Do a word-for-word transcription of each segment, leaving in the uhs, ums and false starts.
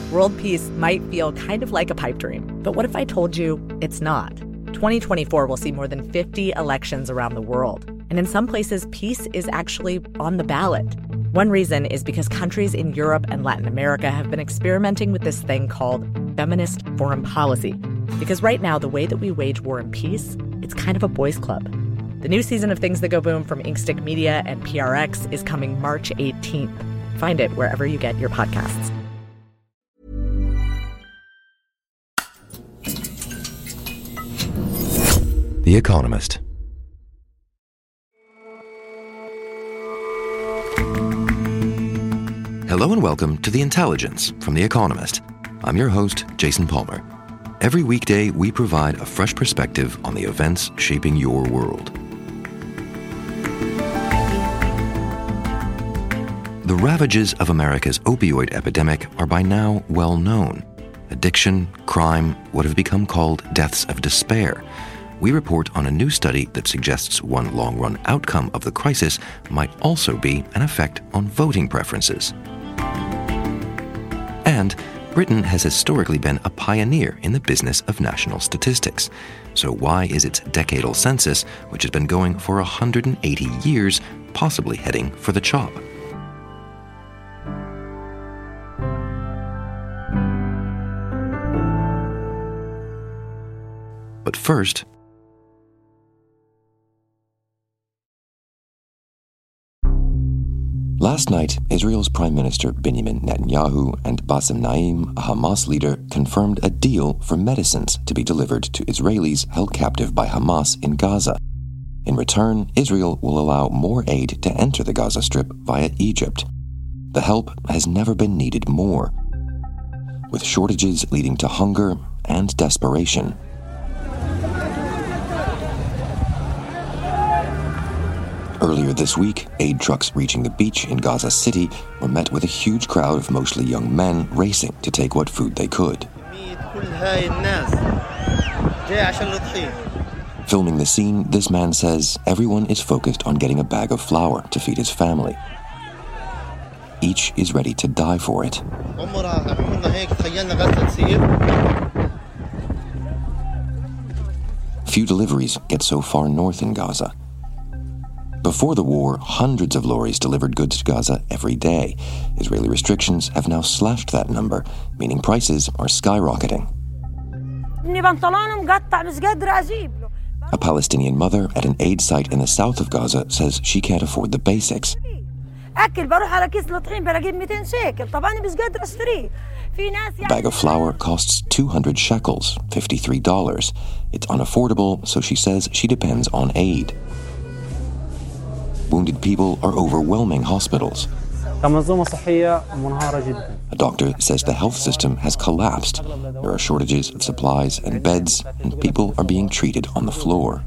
World peace might feel kind of like a pipe dream, but what if I told you it's not? twenty twenty-four will see more than fifty elections around the world, and in some places, peace is actually on the ballot. One reason is because countries in Europe and Latin America have been experimenting with this thing called feminist foreign policy. Because right now, the way that we wage war and peace, it's kind of a boys' club. The new season of Things That Go Boom from Inkstick Media and P R X is coming March eighteenth. Find it wherever you get your podcasts. The Economist. Hello and welcome to The Intelligence from The Economist. I'm your host, Jason Palmer. Every weekday, we provide a fresh perspective on the events shaping your world. The ravages of America's opioid epidemic are by now well known. Addiction, crime, what have become called deaths of despair. We report on a new study that suggests one long-run outcome of the crisis might also be an effect on voting preferences. And Britain has historically been a pioneer in the business of national statistics. So why is its decadal census, which has been going for one hundred eighty years, possibly heading for the chop? But first, last night, Israel's Prime Minister Benjamin Netanyahu and Bassem Naim, a Hamas leader, confirmed a deal for medicines to be delivered to Israelis held captive by Hamas in Gaza. In return, Israel will allow more aid to enter the Gaza Strip via Egypt. The help has never been needed more, with shortages leading to hunger and desperation. Earlier this week, aid trucks reaching the beach in Gaza City were met with a huge crowd of mostly young men racing to take what food they could. Filming the scene, this man says everyone is focused on getting a bag of flour to feed his family. Each is ready to die for it. Few deliveries get so far north in Gaza. Before the war, hundreds of lorries delivered goods to Gaza every day. Israeli restrictions have now slashed that number, meaning prices are skyrocketing. A Palestinian mother at an aid site in the south of Gaza says she can't afford the basics. A bag of flour costs two hundred shekels, fifty-three dollars. It's unaffordable, so she says she depends on aid. Wounded people are overwhelming hospitals. A doctor says the health system has collapsed. There are shortages of supplies and beds, and people are being treated on the floor.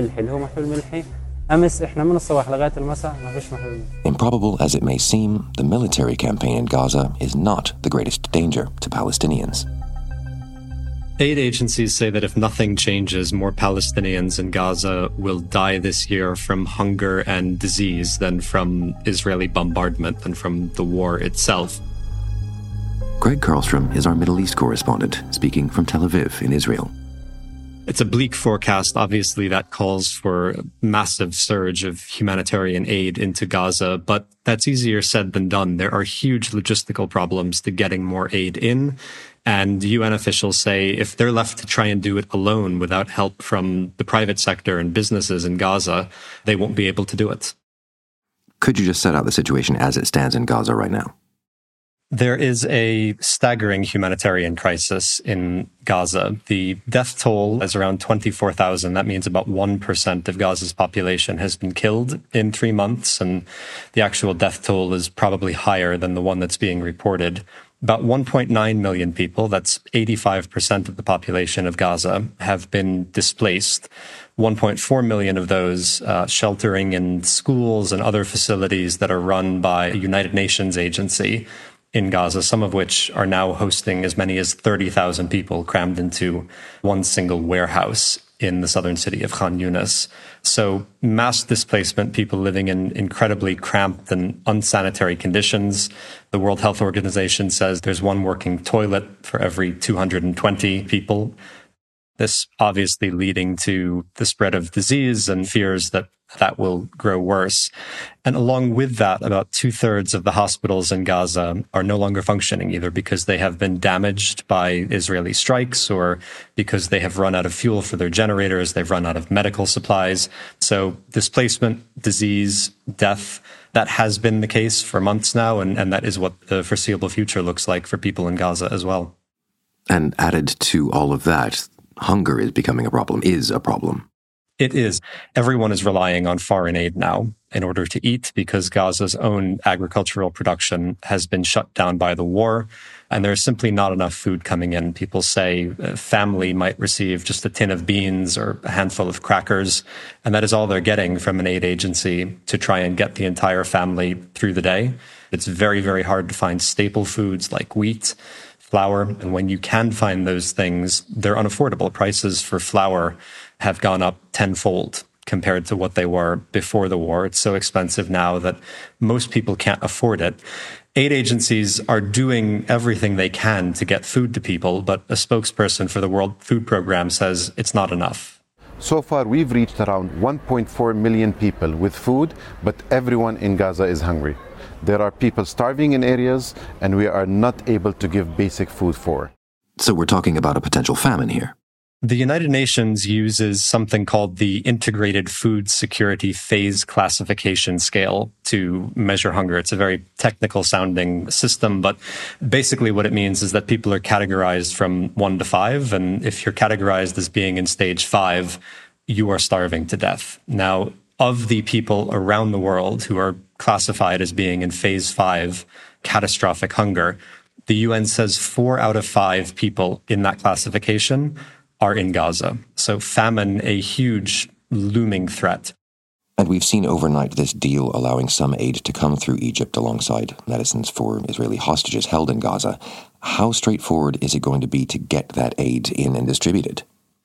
Improbable as it may seem, the military campaign in Gaza is not the greatest danger to Palestinians. Aid agencies say that if nothing changes, more Palestinians in Gaza will die this year from hunger and disease than from Israeli bombardment and from the war itself. Greg Karlstrom is our Middle East correspondent, speaking from Tel Aviv in Israel. It's a bleak forecast. Obviously, that calls for a massive surge of humanitarian aid into Gaza, but that's easier said than done. There are huge logistical problems to getting more aid in. And U N officials say if they're left to try and do it alone without help from the private sector and businesses in Gaza, they won't be able to do it. Could you just set out the situation as it stands in Gaza right now? There is a staggering humanitarian crisis in Gaza. The death toll is around twenty-four thousand. That means about one percent of Gaza's population has been killed in three months, and the actual death toll is probably higher than the one that's being reported. About one point nine million people, that's eighty-five percent of the population of Gaza, have been displaced. one point four million of those uh, sheltering in schools and other facilities that are run by a United Nations agency in Gaza, some of which are now hosting as many as thirty thousand people crammed into one single warehouse. in the southern city of Khan Yunis. So mass displacement, people living in incredibly cramped and unsanitary conditions. The World Health Organization says there's one working toilet for every two hundred twenty people. This obviously leading to the spread of disease and fears that that will grow worse. And along with that, about two-thirds of the hospitals in Gaza are no longer functioning, either because they have been damaged by Israeli strikes or because they have run out of fuel for their generators, they've run out of medical supplies. So displacement, disease, death, that has been the case for months now, and, and that is what the foreseeable future looks like for people in Gaza as well. And added to all of that, hunger is becoming a problem, is a problem. It is. Everyone is relying on foreign aid now in order to eat because Gaza's own agricultural production has been shut down by the war, and there's simply not enough food coming in. People say a family might receive just a tin of beans or a handful of crackers, and that is all they're getting from an aid agency to try and get the entire family through the day. It's very, very hard to find staple foods like wheat, flour, and when you can find those things, they're unaffordable. Prices for flour have gone up tenfold compared to what they were before the war. It's so expensive now that most people can't afford it. Aid agencies are doing everything they can to get food to people, but a spokesperson for the World Food Programme says it's not enough. So far, we've reached around one point four million people with food, but everyone in Gaza is hungry. There are people starving in areas, and we are not able to give basic food for. So we're talking about a potential famine here. The United Nations uses something called the Integrated Food Security Phase Classification Scale to measure hunger. It's a very technical sounding system, but basically what it means is that people are categorized from one to five. And if you're categorized as being in stage five, you are starving to death. Now, of the people around the world who are classified as being in phase five, catastrophic hunger, the U N says four out of five people in that classification are in Gaza. So famine, a huge looming threat. And we've seen overnight this deal allowing some aid to come through Egypt alongside medicines for Israeli hostages held in Gaza. How straightforward is it going to be to get that aid in and distributed?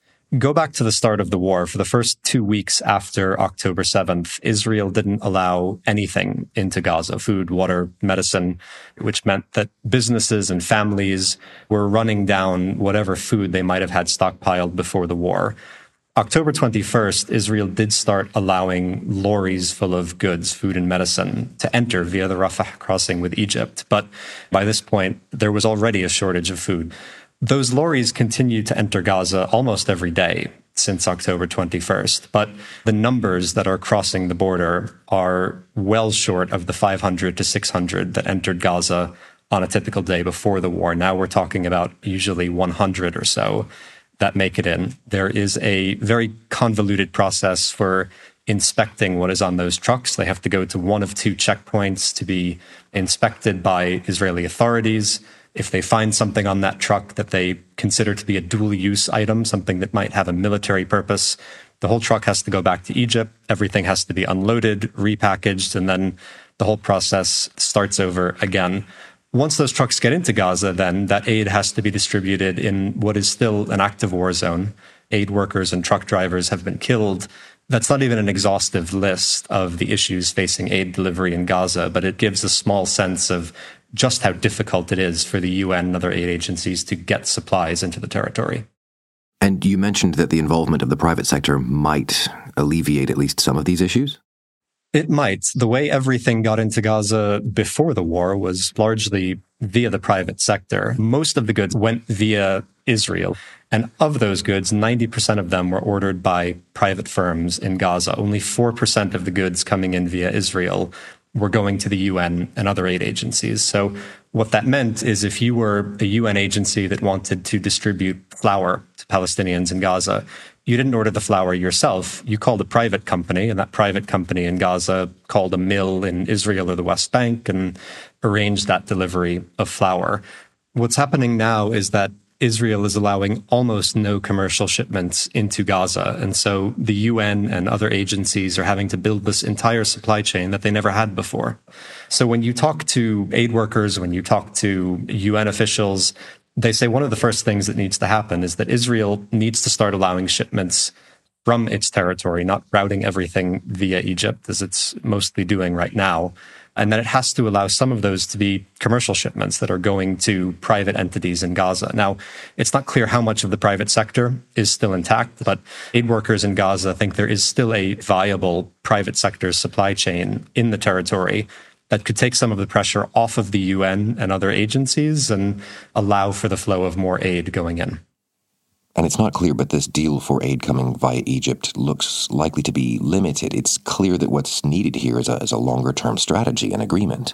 Go back to the start of the war. For the first two weeks after October seventh, Israel didn't allow anything into Gaza, food, water, medicine, which meant that businesses and families were running down whatever food they might have had stockpiled before the war. October twenty-first, Israel did start allowing lorries full of goods, food and medicine, to enter via the Rafah crossing with Egypt. But by this point, there was already a shortage of food. Those lorries continued to enter Gaza almost every day since October twenty-first, but the numbers that are crossing the border are well short of the five hundred to six hundred that entered Gaza on a typical day before the war. Now we're talking about usually one hundred or so that make it in. There is a very convoluted process for inspecting what is on those trucks. They have to go to one of two checkpoints to be inspected by Israeli authorities. If they find something on that truck that they consider to be a dual-use item, something that might have a military purpose, the whole truck has to go back to Egypt. Everything has to be unloaded, repackaged, and then the whole process starts over again. Once those trucks get into Gaza, then that aid has to be distributed in what is still an active war zone. Aid workers and truck drivers have been killed. That's not even an exhaustive list of the issues facing aid delivery in Gaza, but it gives a small sense of just how difficult it is for the U N and other aid agencies to get supplies into the territory. And you mentioned that the involvement of the private sector might alleviate at least some of these issues? It might. The way everything got into Gaza before the war was largely via the private sector. Most of the goods went via Israel. And of those goods, ninety percent of them were ordered by private firms in Gaza. Only four percent of the goods coming in via Israel were going to the U N and other aid agencies. So what that meant is if you were a U N agency that wanted to distribute flour to Palestinians in Gaza, you didn't order the flour yourself. You called a private company, and that private company in Gaza called a mill in Israel or the West Bank and arranged that delivery of flour. What's happening now is that Israel is allowing almost no commercial shipments into Gaza. And so the U N and other agencies are having to build this entire supply chain that they never had before. So when you talk to aid workers, when you talk to U N officials, They say one of the first things that needs to happen is that Israel needs to start allowing shipments from its territory, not routing everything via Egypt, as it's mostly doing right now. And then it has to allow some of those to be commercial shipments that are going to private entities in Gaza. Now, it's not clear how much of the private sector is still intact, but aid workers in Gaza think there is still a viable private sector supply chain in the territory that could take some of the pressure off of the U N and other agencies and allow for the flow of more aid going in. And it's not clear, but this deal for aid coming via Egypt looks likely to be limited. It's clear that what's needed here is a, is a longer-term strategy and agreement.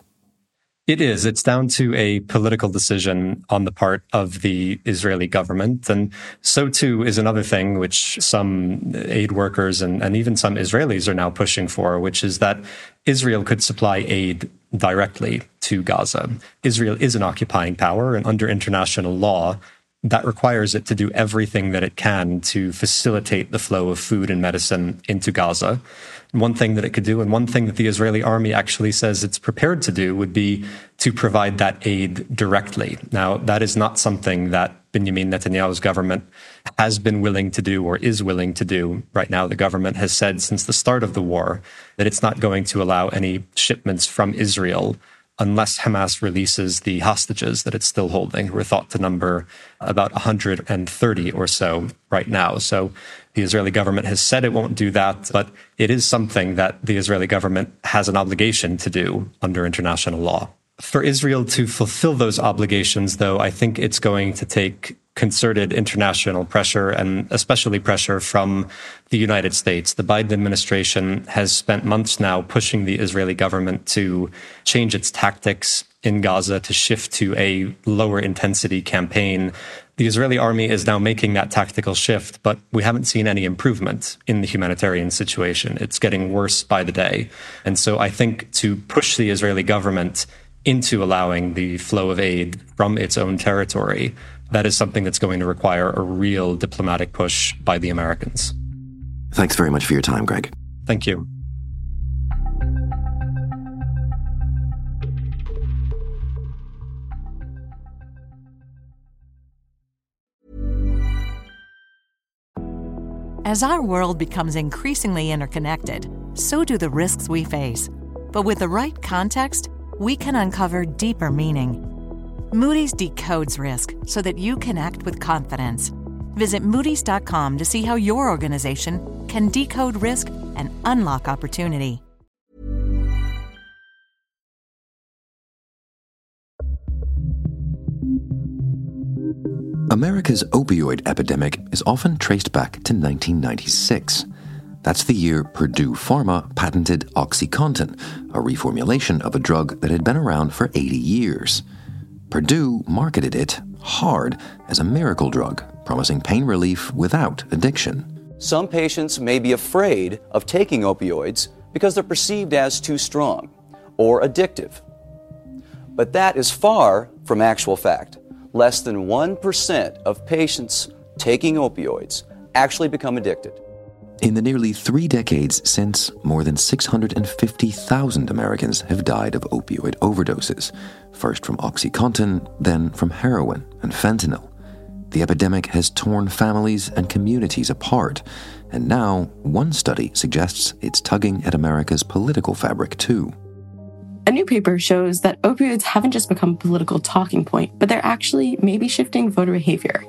It is. It's down to a political decision on the part of the Israeli government. And so, too, is another thing which some aid workers and, and even some Israelis are now pushing for, which is that Israel could supply aid directly to Gaza. Israel is an occupying power, and under international law, that requires it to do everything that it can to facilitate the flow of food and medicine into Gaza. One thing that it could do, and one thing that the Israeli army actually says it's prepared to do, would be to provide that aid directly. Now, that is not something that Benjamin Netanyahu's government has been willing to do or is willing to do. Right now, the government has said since the start of the war that it's not going to allow any shipments from Israel unless Hamas releases the hostages that it's still holding, who are thought to number about one hundred thirty or so right now. So the Israeli government has said it won't do that, but it is something that the Israeli government has an obligation to do under international law. For Israel to fulfill those obligations, though, I think it's going to take concerted international pressure, and especially pressure from the United States. The Biden administration has spent months now pushing the Israeli government to change its tactics in Gaza, to shift to a lower intensity campaign. The Israeli army is now making that tactical shift, but we haven't seen any improvement in the humanitarian situation. It's getting worse by the day. And so I think to push the Israeli government into allowing the flow of aid from its own territory, that is something that's going to require a real diplomatic push by the Americans. Thanks very much for your time, Greg. Thank you. As our world becomes increasingly interconnected, so do the risks we face. But with the right context, we can uncover deeper meaning. Moody's decodes risk so that you can act with confidence. Visit Moody's dot com to see how your organization can decode risk and unlock opportunity. America's opioid epidemic is often traced back to nineteen ninety-six. That's the year Purdue Pharma patented OxyContin, a reformulation of a drug that had been around for eighty years. Purdue marketed it hard as a miracle drug, promising pain relief without addiction. Some patients may be afraid of taking opioids because they're perceived as too strong or addictive. But that is far from actual fact. Less than one percent of patients taking opioids actually become addicted. In the nearly three decades since, more than six hundred fifty thousand Americans have died of opioid overdoses, first from OxyContin, then from heroin and fentanyl. The epidemic has torn families and communities apart, and now one study suggests it's tugging at America's political fabric too. A new paper shows that opioids haven't just become a political talking point, but they're actually maybe shifting voter behavior.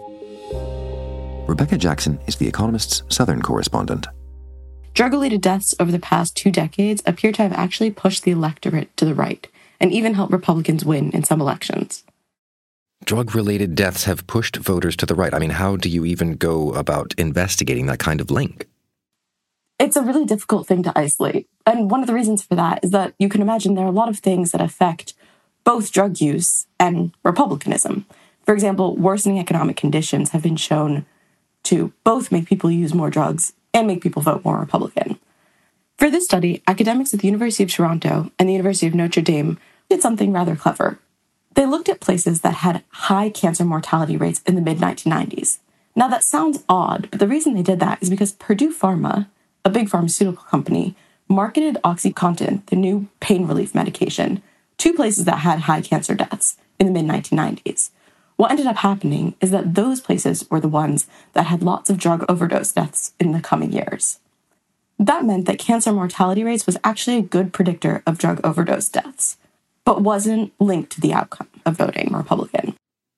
Rebecca Jackson is The Economist's Southern correspondent. Drug-related deaths over the past two decades appear to have actually pushed the electorate to the right, and even helped Republicans win in some elections. Drug-related deaths have pushed voters to the right. I mean, how do you even go about investigating that kind of link? It's a really difficult thing to isolate. And one of the reasons for that is that you can imagine there are a lot of things that affect both drug use and republicanism. For example, worsening economic conditions have been shown to both make people use more drugs and make people vote more Republican. For this study, academics at the University of Toronto and the University of Notre Dame did something rather clever. They looked at places that had high cancer mortality rates in the mid nineteen nineties. Now that sounds odd, but the reason they did that is because Purdue Pharma, a big pharmaceutical company, marketed OxyContin, the new pain relief medication, to places that had high cancer deaths in the mid nineteen nineties. what ended up happening is that those places were the ones that had lots of drug overdose deaths in the coming years. That meant that cancer mortality rates was actually a good predictor of drug overdose deaths, but wasn't linked to the outcome of voting Republican.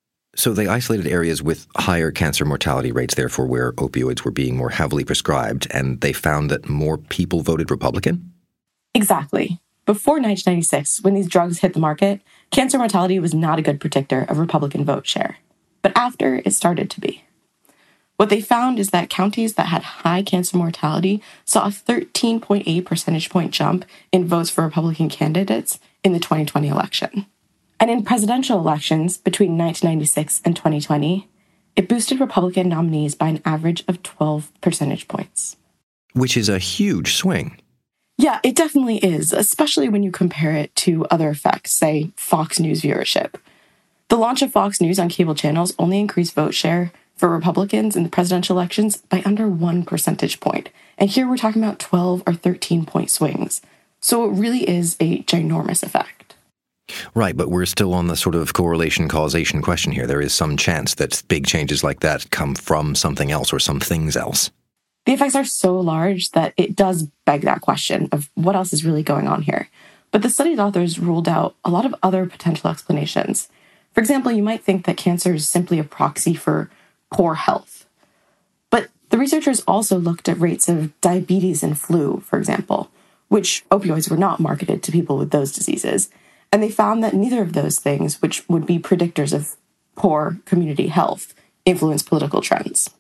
So they isolated areas with higher cancer mortality rates, therefore, where opioids were being more heavily prescribed, and they found that more people voted Republican? Exactly. Before nineteen ninety-six, when these drugs hit the market, cancer mortality was not a good predictor of Republican vote share. But after, it started to be. What they found is that counties that had high cancer mortality saw a thirteen point eight percentage point jump in votes for Republican candidates in the twenty twenty election. And in presidential elections between nineteen ninety-six and twenty twenty, it boosted Republican nominees by an average of twelve percentage points. Which is a huge swing. Yeah, it definitely is, especially when you compare it to other effects, say Fox News viewership. The launch of Fox News on cable channels only increased vote share for Republicans in the presidential elections by under one percentage point. And here we're talking about twelve or thirteen point swings. So it really is a ginormous effect. Right, but we're still on the sort of correlation causation question here. There is some chance that big changes like that come from something else or some things else. The effects are so large that it does beg that question of what else is really going on here. But the study's authors ruled out a lot of other potential explanations. For example, you might think that cancer is simply a proxy for poor health. But the researchers also looked at rates of diabetes and flu, for example, which opioids were not marketed to people with those diseases. And they found that neither of those things, which would be predictors of poor community health, influence political trends.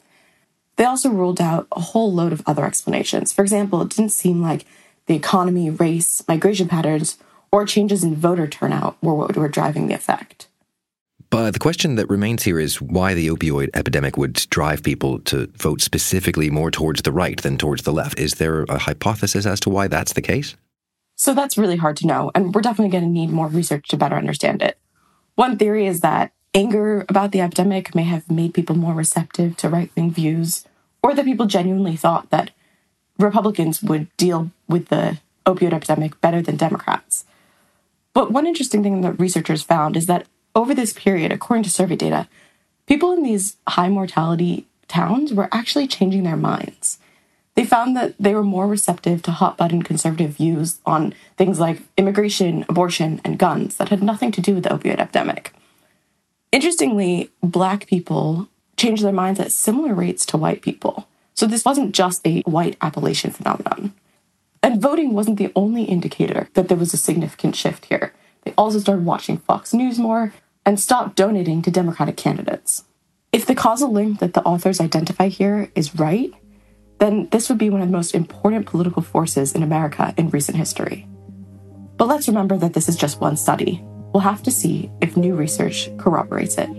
They also ruled out a whole load of other explanations. For example, it didn't seem like the economy, race, migration patterns, or changes in voter turnout were what were driving the effect. But the question that remains here is why the opioid epidemic would drive people to vote specifically more towards the right than towards the left. Is there a hypothesis as to why that's the case? So that's really hard to know, and we're definitely going to need more research to better understand it. One theory is that anger about the epidemic may have made people more receptive to right-wing views, or that people genuinely thought that Republicans would deal with the opioid epidemic better than Democrats. But one interesting thing that researchers found is that over this period, according to survey data, people in these high mortality towns were actually changing their minds. They found that they were more receptive to hot-button conservative views on things like immigration, abortion, and guns that had nothing to do with the opioid epidemic. Interestingly, Black people changed their minds at similar rates to white people. So this wasn't just a white Appalachian phenomenon. And voting wasn't the only indicator that there was a significant shift here. They also started watching Fox News more and stopped donating to Democratic candidates. If the causal link that the authors identify here is right, then this would be one of the most important political forces in America in recent history. But let's remember that this is just one study. We'll have to see if new research corroborates it.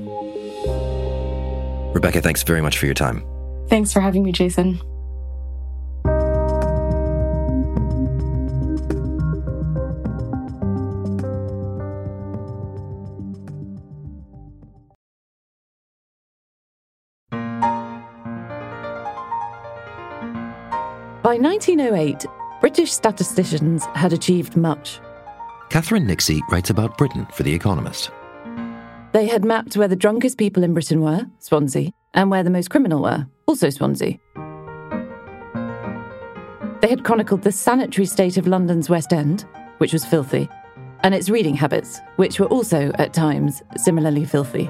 Rebecca, thanks very much for your time. Thanks for having me, Jason. By nineteen oh eight, British statisticians had achieved much. Catherine Nixie writes about Britain for The Economist. They had mapped where the drunkest people in Britain were, Swansea, and where the most criminal were, also Swansea. They had chronicled the sanitary state of London's West End, which was filthy, and its reading habits, which were also, at times, similarly filthy.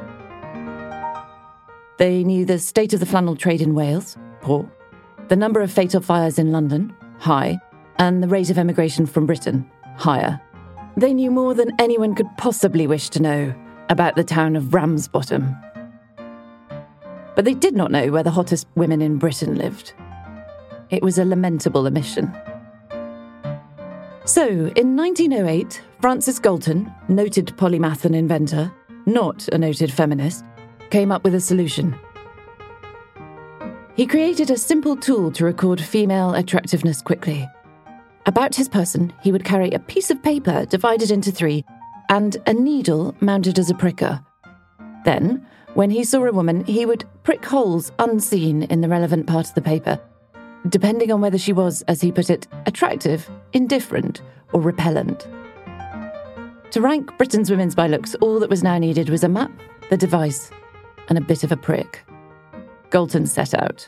They knew the state of the flannel trade in Wales, poor, the number of fatal fires in London, high, and the rate of emigration from Britain, higher. They knew more than anyone could possibly wish to know about the town of Ramsbottom. But they did not know where the hottest women in Britain lived. It was a lamentable omission. So, in nineteen oh eight, Francis Galton, noted polymath and inventor, not a noted feminist, came up with a solution. He created a simple tool to record female attractiveness quickly. About his person, he would carry a piece of paper divided into three and a needle mounted as a pricker. Then, when he saw a woman, he would prick holes unseen in the relevant part of the paper, depending on whether she was, as he put it, attractive, indifferent, or repellent. To rank Britain's women by looks, all that was now needed was a map the device, and a bit of a prick. Galton set out.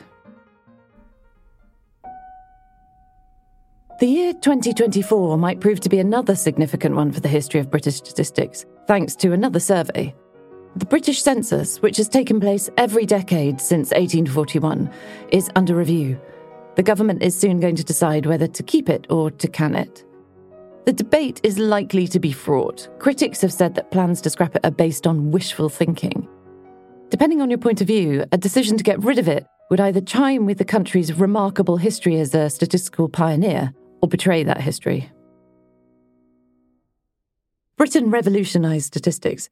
The year twenty twenty-four might prove to be another significant one for the history of British statistics, thanks to another survey. The British census, which has taken place every decade since eighteen forty-one, is under review. The government is soon going to decide whether to keep it or to can it. The debate is likely to be fraught. Critics have said that plans to scrap it are based on wishful thinking. Depending on your point of view, a decision to get rid of it would either chime with the country's remarkable history as a statistical pioneer or betray that history. Britain revolutionised statistics.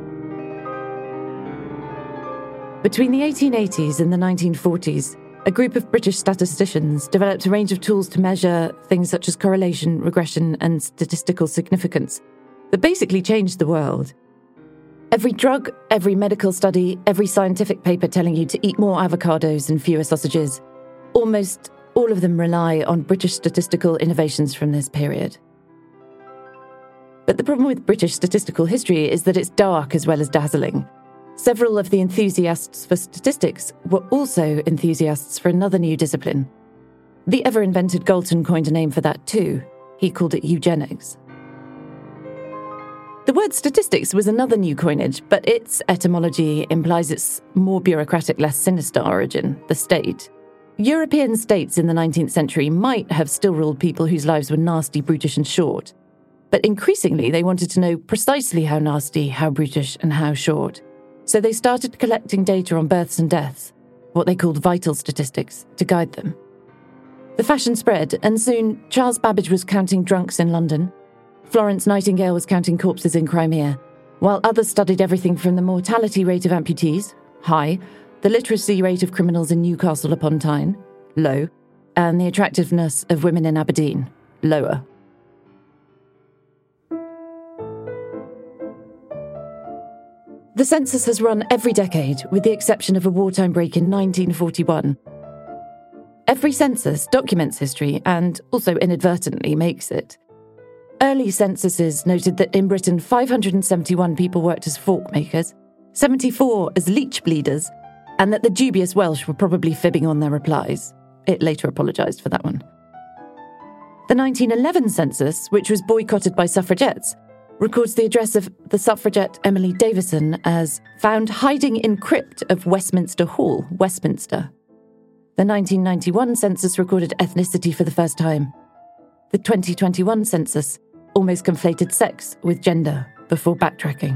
Between the eighteen eighties and the nineteen forties, a group of British statisticians developed a range of tools to measure things such as correlation, regression, and statistical significance that basically changed the world. Every drug, every medical study, every scientific paper telling you to eat more avocados and fewer sausages, almost all of them rely on British statistical innovations from this period. But the problem with British statistical history is that it's dark as well as dazzling. Several of the enthusiasts for statistics were also enthusiasts for another new discipline. The ever-invented Galton coined a name for that too. He called it eugenics. The word statistics was another new coinage, but its etymology implies its more bureaucratic, less sinister origin, the state. European states in the nineteenth century might have still ruled people whose lives were nasty, brutish and short. But increasingly they wanted to know precisely how nasty, how brutish and how short. So they started collecting data on births and deaths, what they called vital statistics, to guide them. The fashion spread, and soon Charles Babbage was counting drunks in London, Florence Nightingale was counting corpses in Crimea, while others studied everything from the mortality rate of amputees, high, the literacy rate of criminals in Newcastle upon Tyne, low, and the attractiveness of women in Aberdeen, lower. The census has run every decade, with the exception of a wartime break in nineteen forty-one. Every census documents history and also inadvertently makes it. Early censuses noted that in Britain five hundred seventy-one people worked as fork makers, seventy-four as leech bleeders, and that the dubious Welsh were probably fibbing on their replies. It later apologised for that one. The nineteen eleven census, which was boycotted by suffragettes, records the address of the suffragette Emily Davison as found hiding in crypt of Westminster Hall, Westminster. The nineteen ninety-one census recorded ethnicity for the first time. The twenty twenty-one census almost conflated sex with gender before backtracking.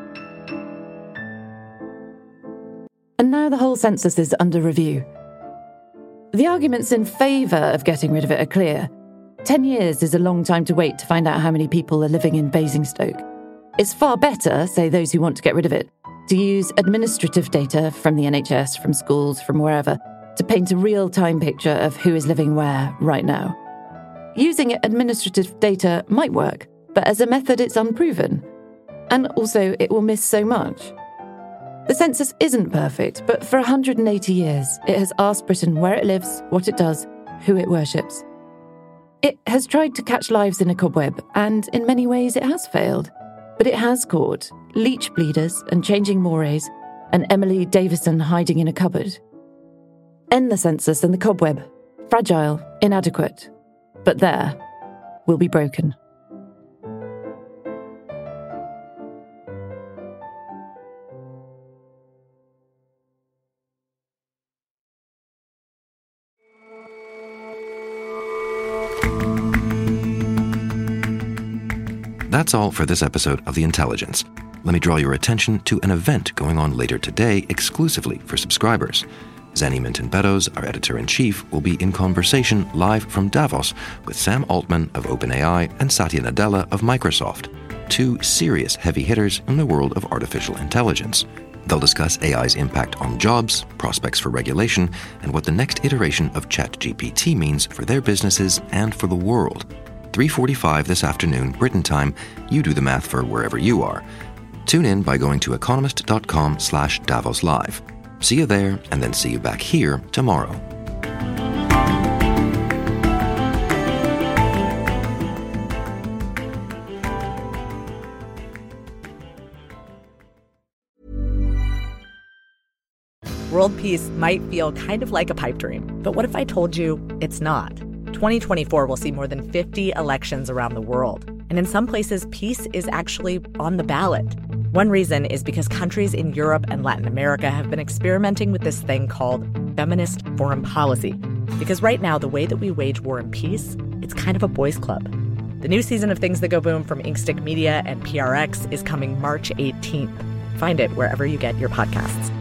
And now the whole census is under review. The arguments in favour of getting rid of it are clear. Ten years is a long time to wait to find out how many people are living in Basingstoke. It's far better, say those who want to get rid of it, to use administrative data from the N H S, from schools, from wherever, to paint a real-time picture of who is living where right now. Using administrative data might work, but as a method it's unproven. And also it will miss so much. The census isn't perfect, but for one hundred eighty years it has asked Britain where it lives, what it does, who it worships. It has tried to catch lives in a cobweb, and in many ways it has failed. But it has caught leech bleeders and changing mores, and Emily Davison hiding in a cupboard. End the census and the cobweb. Fragile, inadequate. But there, will be broken. That's all for this episode of The Intelligence. Let me draw your attention to an event going on later today exclusively for subscribers. Zanny Minton-Beddoes, our editor-in-chief, will be in conversation live from Davos with Sam Altman of OpenAI and Satya Nadella of Microsoft, two serious heavy hitters in the world of artificial intelligence. They'll discuss A I's impact on jobs, prospects for regulation, and what the next iteration of ChatGPT means for their businesses and for the world. three forty-five this afternoon, Britain time. You do the math for wherever you are. Tune in by going to economist.com slash Davos Live. See you there, and then see you back here tomorrow. World peace might feel kind of like a pipe dream, but what if I told you it's not? twenty twenty-four will see more than fifty elections around the world, and in some places, peace is actually on the ballot. One reason is because countries in Europe and Latin America have been experimenting with this thing called feminist foreign policy. Because right now, the way that we wage war and peace, it's kind of a boys' club. The new season of Things That Go Boom from Inkstick Media and P R X is coming March eighteenth. Find it wherever you get your podcasts.